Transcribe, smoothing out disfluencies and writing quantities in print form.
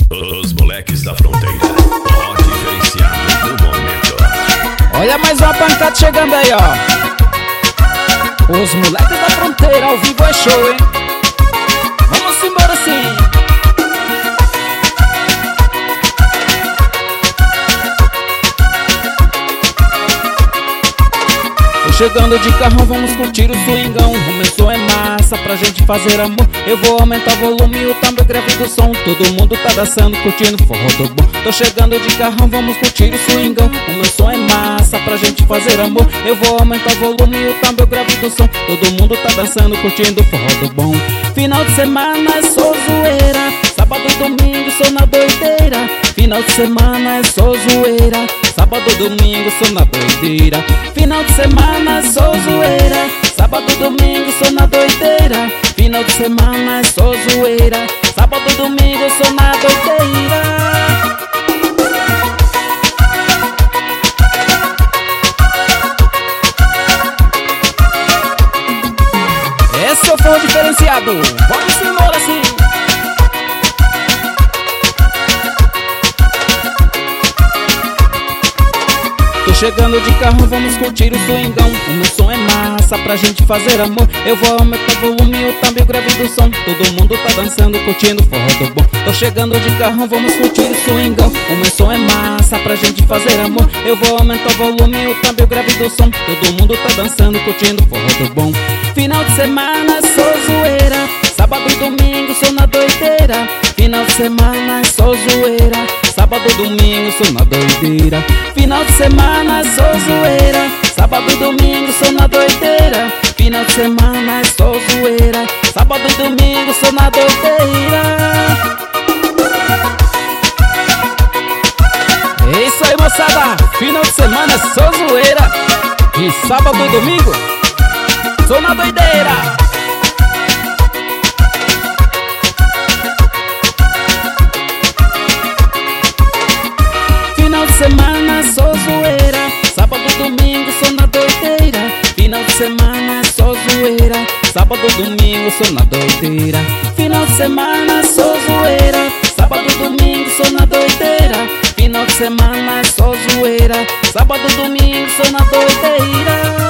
Os moleques da fronteira, ó diferenciado do momento. Olha mais uma pancada chegando aí, ó. Os moleques da fronteira, ao vivo é show, hein? Vamos embora sim. Chegando de carro, vamos curtir o swingão. Começou é massa pra gente fazer amor. Eu vou aumentar o volume e o tambor grave do som. Todo mundo tá dançando, curtindo forró do bom. Tô chegando de carro, vamos curtir o swingão. Começou é massa pra gente fazer amor. Eu vou aumentar o volume e o tambor grave do som. Todo mundo tá dançando, curtindo forró do bom. Final de semana é só zoeira. Sábado e domingo sou na doideira. Final de semana é só zoeira. Sábado e domingo sou na doideira. Final de semana é só zoeira. Sábado e domingo sou na doideira. Final de semana é só zoeira. Sábado e domingo sou na doideira. Esse é o forró diferenciado. Vamos embora sim. Tô chegando de carro, vamos curtir o swingão. O meu som é massa pra gente fazer amor. Eu vou aumentar o volume e o tambor grave do som. Todo mundo tá dançando, curtindo forró do bom. Tô chegando de carro, vamos curtir o swingão. O meu som é massa pra gente fazer amor. Eu vou aumentar o volume e o tambor grave do som. Todo mundo tá dançando, curtindo forró do bom. Final de semana é só zoeira. Sábado e domingo sou na doideira. Final de semana é só zoeira. Sábado e domingo sou na doideira. Final de semana é só zoeira. Sábado e domingo sou na doideira. Final de semana é só zoeira. Sábado e domingo sou na doideira. É isso aí, moçada. Final de semana é só zoeira. E sábado e domingo sou na doideira. Final de semana só zoeira. Sábado e domingo sou na doideira. Final de semana só zoeira. Sábado e domingo sou na doideira. Final de semana só zoeira. Sábado e domingo sou na doideira. Final de semana só zoeira. Sábado e domingo sou na doideira.